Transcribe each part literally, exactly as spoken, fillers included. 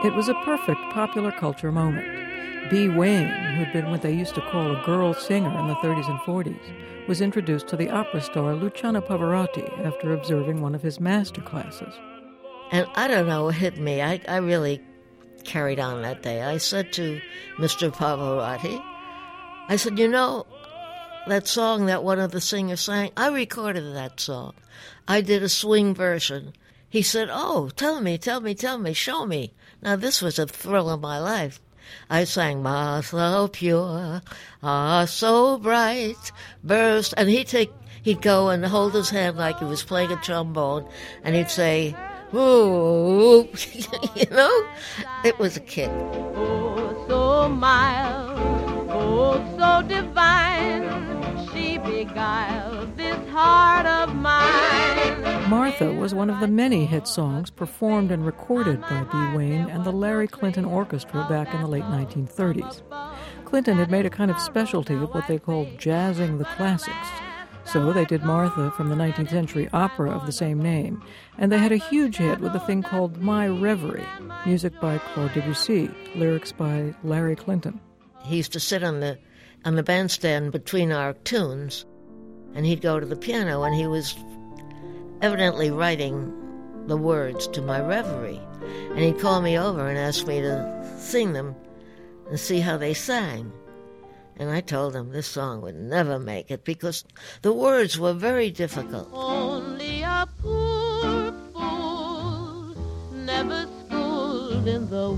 It was a perfect popular culture moment. Bee Wain, who'd been what they used to call a girl singer in the thirties and forties, was introduced to the opera star Luciano Pavarotti after observing one of his master classes. And I don't know what hit me. I, I really carried on that day. I said to Mister Pavarotti, I said, you know, that song that one of the singers sang, I recorded that song. I did a swing version. He said, oh, tell me, tell me, tell me, show me. Now, this was a thrill of my life. I sang, "Ma so pure, ah so bright, burst," and he'd take, he'd go and hold his hand like he was playing a trombone, and he'd say, "Ooh," you know, it was a kick. Oh, so mild, oh, so divine, she beguiled this heart of mine. Martha was one of the many hit songs performed and recorded by Bee Wain and the Larry Clinton Orchestra back in the late nineteen thirties. Clinton had made a kind of specialty of what they called jazzing the classics. So they did Martha from the nineteenth century opera of the same name, and they had a huge hit with a thing called My Reverie, music by Claude Debussy, lyrics by Larry Clinton. He used to sit on the on the bandstand between our tunes, and he'd go to the piano, and he was evidently writing the words to My Reverie. And he'd call me over and ask me to sing them and see how they sang. And I told him this song would never make it because the words were very difficult. Only a poor fool, never schooled in the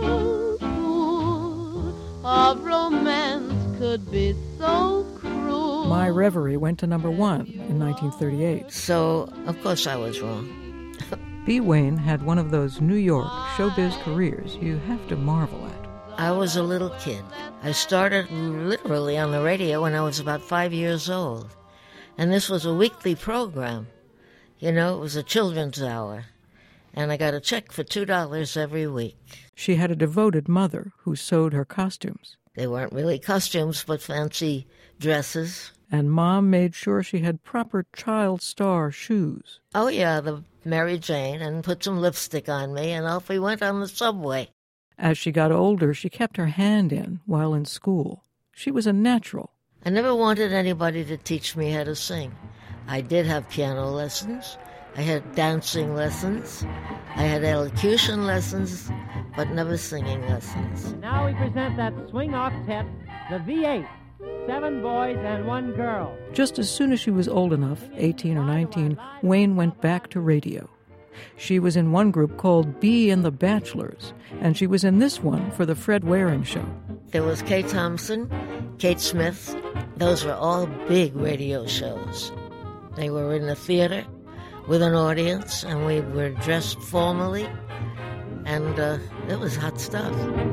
whirlpool of romance, could be so cruel. My Reverie went to number one in nineteen thirty-eight. So, of course, I was wrong. Bee Wain had one of those New York showbiz careers you have to marvel at. I was a little kid. I started literally on the radio when I was about five years old. And this was a weekly program. You know, it was a children's hour. And I got a check for two dollars every week. She had a devoted mother who sewed her costumes. They weren't really costumes, but fancy dresses. And Mom made sure she had proper child star shoes. Oh, yeah, the Mary Jane, and put some lipstick on me, and off we went on the subway. As she got older, she kept her hand in while in school. She was a natural. I never wanted anybody to teach me how to sing. I did have piano lessons. I had dancing lessons. I had elocution lessons, but never singing lessons. Now we present that swing octet, the V eight. Seven boys and one girl. Just as soon as she was old enough, eighteen or nineteen, Wain went back to radio. She was in one group called Bee and the Bachelors, and she was in this one for the Fred Waring Show. There was Kay Thompson, Kate Smith. Those were all big radio shows. They were in the theater with an audience, and we were dressed formally, and uh, it was hot stuff.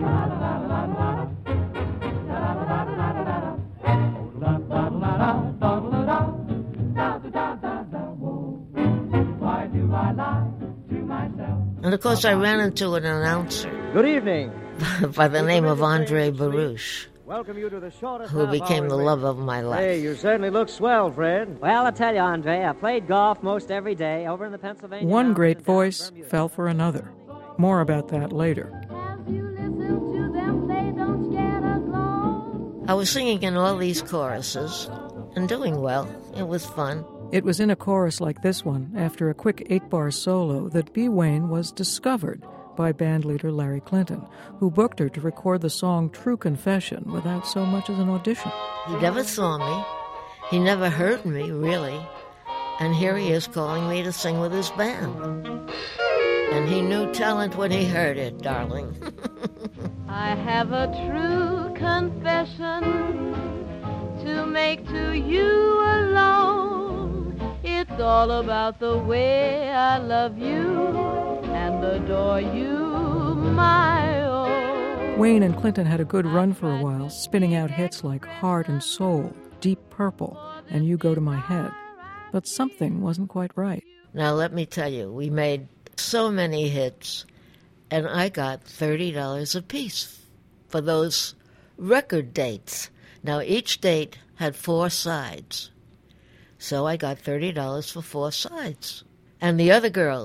And of course I ran into an announcer. Good evening. By the name of Andre Baruch. Welcome you to the shortest who became the love of my life. Hey, you certainly look swell, Fred. Well, I'll tell you, Andre, I played golf most every day over in the Pennsylvania One Mountains great and down in voice Bermuda. fell for another. More about that later. As you listen to them, they don't get a glow. I was singing in all these choruses and doing well. It was fun. It was in a chorus like this one, after a quick eight-bar solo, that Bee Wain was discovered by bandleader Larry Clinton, who booked her to record the song True Confession without so much as an audition. He never saw me. He never heard me, really. And here he is calling me to sing with his band. And he knew talent when he heard it, darling. I have a true confession to make to you alone. It's all about the way I love you and adore you, my own. Wain and Clinton had a good run for a while, spinning out hits like Heart and Soul, Deep Purple, and You Go to My Head. But something wasn't quite right. Now, let me tell you, we made so many hits, and I got thirty dollars apiece for those record dates. Now, each date had four sides. So I got thirty dollars for four sides. And the other girls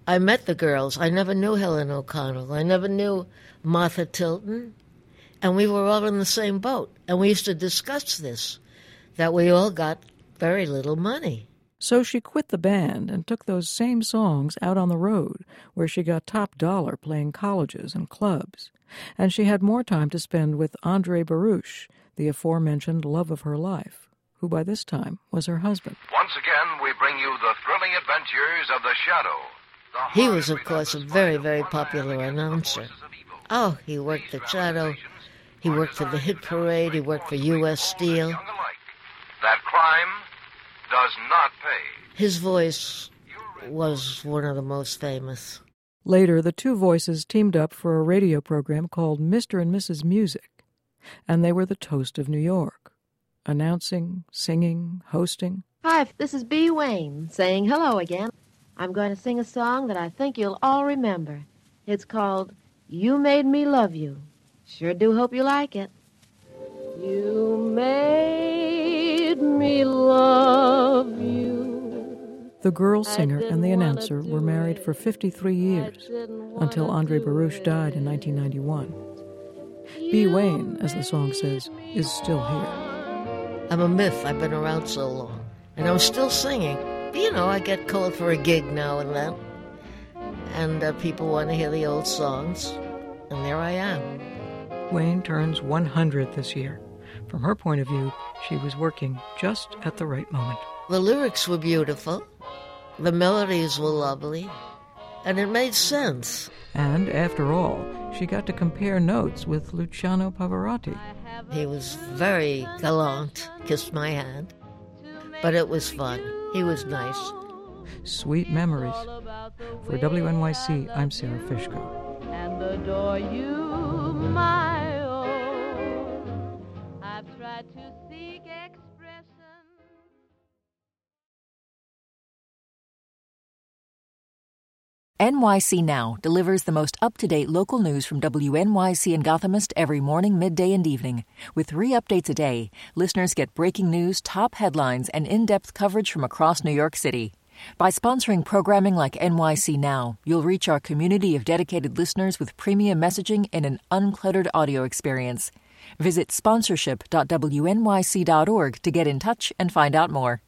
I met the girls. I never knew Helen O'Connell. I never knew Martha Tilton. And we were all in the same boat. And we used to discuss this, that we all got very little money. So she quit the band and took those same songs out on the road, where she got top dollar playing colleges and clubs. And she had more time to spend with Andre Baruch, the aforementioned love of her life, who by this time was her husband. Once again, we bring you the thrilling adventures of the Shadow. The he was, of course, a very, very popular announcer. Oh, he worked the Shadow. He worked for the Hit Parade. He worked for U S Steel. That crime does not pay. His voice was one of the most famous. Later, the two voices teamed up for a radio program called Mister and Missus Music, and they were the toast of New York, announcing, singing, hosting. Hi, this is Bee Wayne saying hello again. I'm going to sing a song that I think you'll all remember. It's called You Made Me Love You. Sure do hope you like it. You made me love you. The girl singer and the announcer were married for fifty-three years, until Andre Baruch died in nineteen ninety-one. Bee Wayne, as the song says, is still here. I'm a myth. I've been around so long. And I'm still singing. You know, I get called for a gig now and then. And uh, people want to hear the old songs. And there I am. Wayne turns one hundred this year. From her point of view, she was working just at the right moment. The lyrics were beautiful. The melodies were lovely. And it made sense. And after all, she got to compare notes with Luciano Pavarotti. He was very gallant, kissed my hand. But it was fun. He was nice. Sweet memories. For W N Y C, I'm Sarah Fishko. And adore you, my own. I've tried to seek expression. N Y C Now delivers the most up-to-date local news from W N Y C and Gothamist every morning, midday, and evening. With three updates a day, listeners get breaking news, top headlines, and in-depth coverage from across New York City. By sponsoring programming like N Y C Now, you'll reach our community of dedicated listeners with premium messaging and an uncluttered audio experience. Visit sponsorship dot W N Y C dot org to get in touch and find out more.